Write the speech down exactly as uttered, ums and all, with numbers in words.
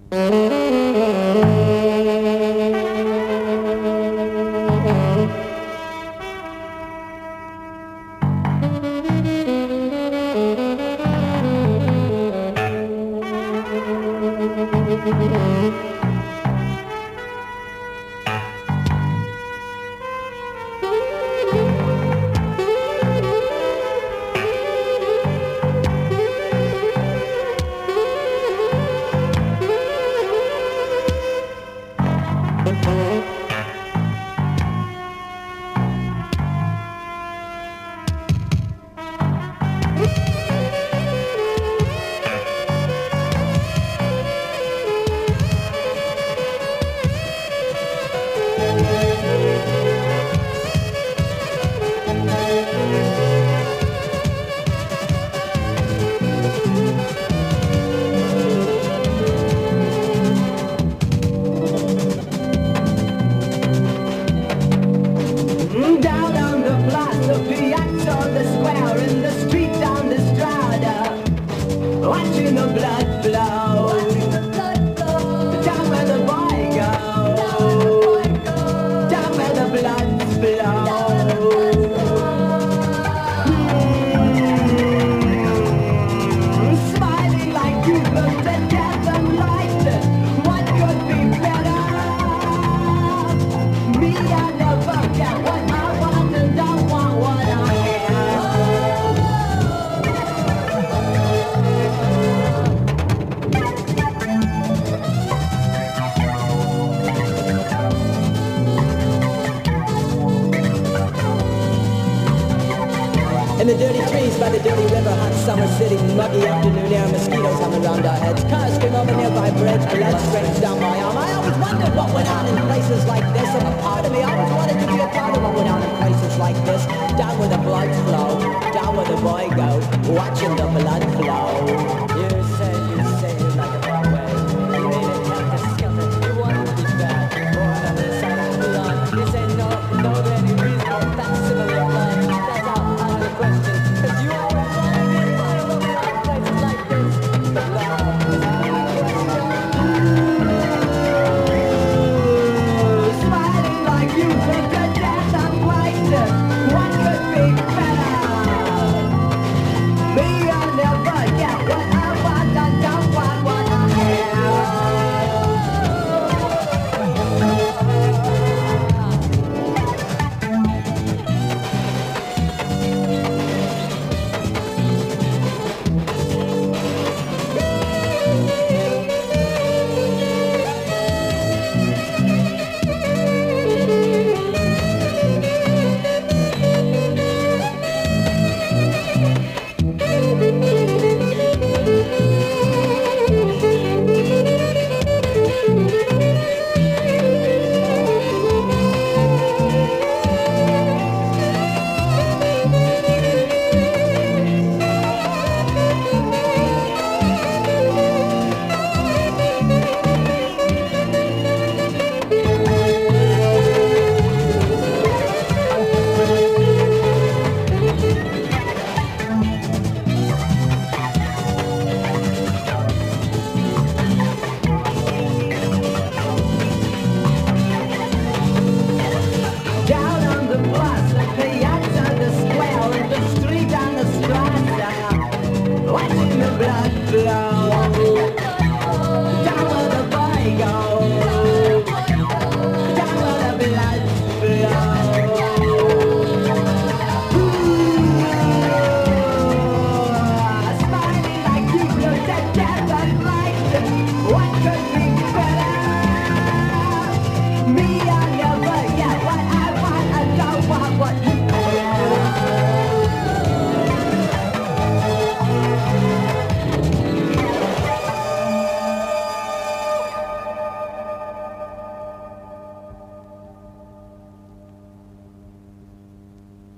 In the dirty trees by the dirty river, hot summer city, muggy afternoon air, mosquitoes humming round our heads. Cars scream over nearby bridge, blood strains down my arm. I always wondered what went on in places like this, and a part of me always wanted to be a part of what went on in places like this. Down where the bloods flow, down where the boy goes, watching the blood